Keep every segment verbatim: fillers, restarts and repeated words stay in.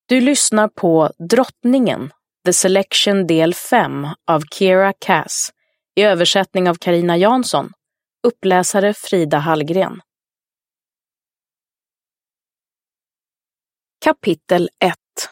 Du lyssnar på Drottningen, The Selection del fem av Kiera Cass, i översättning av Carina Jansson, uppläsare Frida Hallgren. Kapitel ett.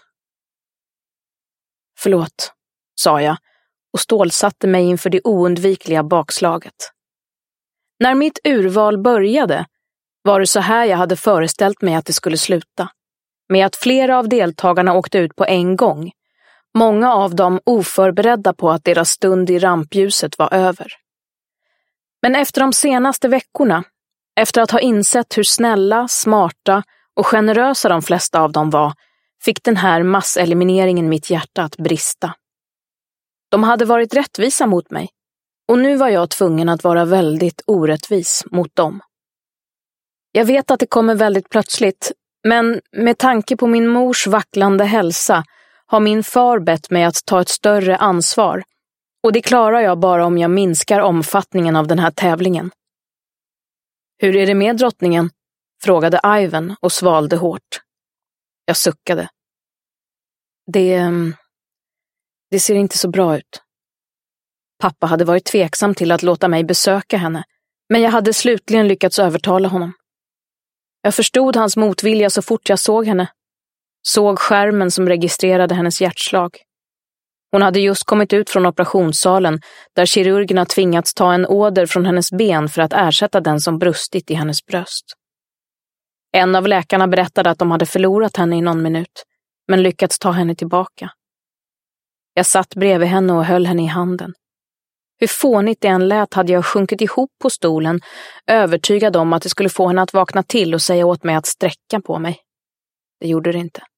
Förlåt, sa jag och stålsatte mig inför det oundvikliga bakslaget. När mitt urval började var det så här jag hade föreställt mig att det skulle sluta. Med att flera av deltagarna åkte ut på en gång. Många av dem oförberedda på att deras stund i rampljuset var över. Men efter de senaste veckorna, efter att ha insett hur snälla, smarta och generösa de flesta av dem var, fick den här masselimineringen mitt hjärta att brista. De hade varit rättvisa mot mig, och nu var jag tvungen att vara väldigt orättvis mot dem. Jag vet att det kommer väldigt plötsligt, men med tanke på min mors vacklande hälsa har min far bett mig att ta ett större ansvar, och det klarar jag bara om jag minskar omfattningen av den här tävlingen. Hur är det med drottningen? Frågade Ivan och svalde hårt. Jag suckade. Det, det ser inte så bra ut. Pappa hade varit tveksam till att låta mig besöka henne, men jag hade slutligen lyckats övertala honom. Jag förstod hans motvilja så fort jag såg henne. Såg skärmen som registrerade hennes hjärtslag. Hon hade just kommit ut från operationssalen där kirurgerna tvingats ta en åder från hennes ben för att ersätta den som brustit i hennes bröst. En av läkarna berättade att de hade förlorat henne i någon minut, men lyckats ta henne tillbaka. Jag satt bredvid henne och höll henne i handen. Hur fånigt det än lät hade jag sjunkit ihop på stolen, övertygad om att det skulle få henne att vakna till och säga åt mig att sträcka på mig. Det gjorde det inte.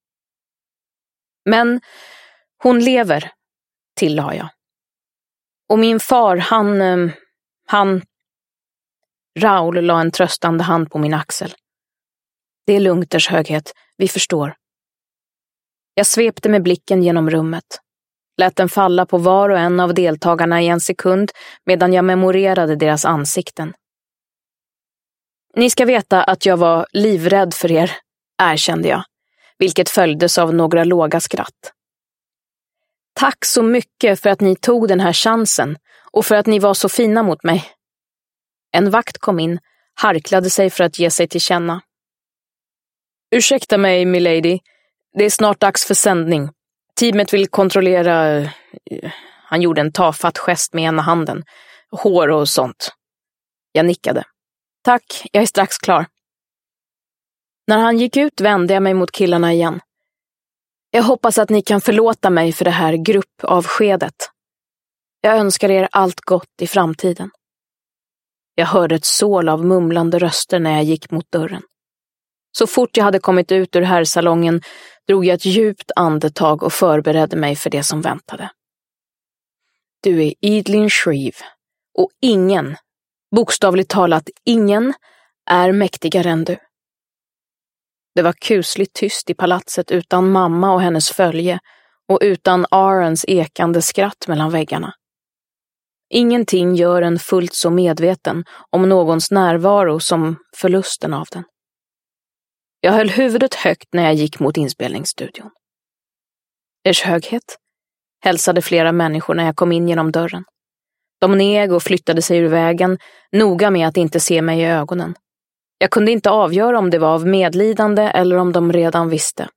Men hon lever, tillade jag. Och min far, han... han... Raoul la en tröstande hand på min axel. Det är lugnt, ers höghet, vi förstår. Jag svepte med blicken genom rummet. Lät den falla på var och en av deltagarna i en sekund medan jag memorerade deras ansikten. Ni ska veta att jag var livrädd för er, erkände jag, vilket följdes av några låga skratt. Tack så mycket för att ni tog den här chansen och för att ni var så fina mot mig. En vakt kom in, harklade sig för att ge sig till känna. Ursäkta mig, milady. Det är snart dags för sändning. Teamet vill kontrollera... Han gjorde en tafatt gest med ena handen. Hår och sånt. Jag nickade. Tack, jag är strax klar. När han gick ut vände jag mig mot killarna igen. Jag hoppas att ni kan förlåta mig för det här gruppavskedet. Jag önskar er allt gott i framtiden. Jag hörde ett sål av mumlande röster när jag gick mot dörren. Så fort jag hade kommit ut ur herrsalongen drog jag ett djupt andetag och förberedde mig för det som väntade. Du är Eadlyn Shreve, och ingen, bokstavligt talat ingen, är mäktigare än du. Det var kusligt tyst i palatset utan mamma och hennes följe och utan Arons ekande skratt mellan väggarna. Ingenting gör en fullt så medveten om någons närvaro som förlusten av den. Jag höll huvudet högt när jag gick mot inspelningsstudion. Ers höghet, hälsade flera människor när jag kom in genom dörren. De neg och flyttade sig ur vägen, noga med att inte se mig i ögonen. Jag kunde inte avgöra om det var av medlidande eller om de redan visste.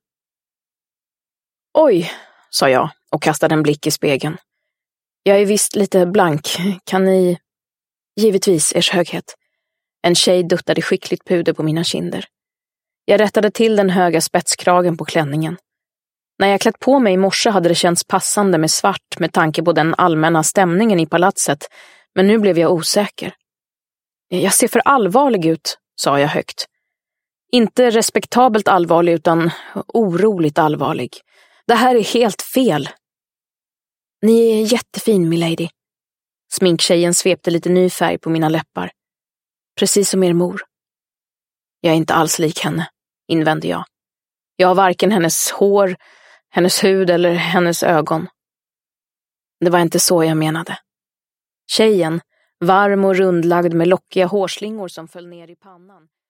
Oj, sa jag och kastade en blick i spegeln. Jag är visst lite blank, kan ni... Givetvis, ers höghet. En tjej duttade skickligt puder på mina kinder. Jag rättade till den höga spetskragen på klänningen. När jag klätt på mig i morse hade det känts passande med svart med tanke på den allmänna stämningen i palatset, men nu blev jag osäker. Jag ser för allvarlig ut, sa jag högt. Inte respektabelt allvarlig utan oroligt allvarlig. Det här är helt fel. Ni är jättefin, milady. Sminktjejen svepte lite ny färg på mina läppar. Precis som er mor. Jag är inte alls lik henne, invände jag. Jag har varken hennes hår, hennes hud eller hennes ögon. Det var inte så jag menade. Tjejen, varm och rundlagd med lockiga hårslingor som föll ner i pannan,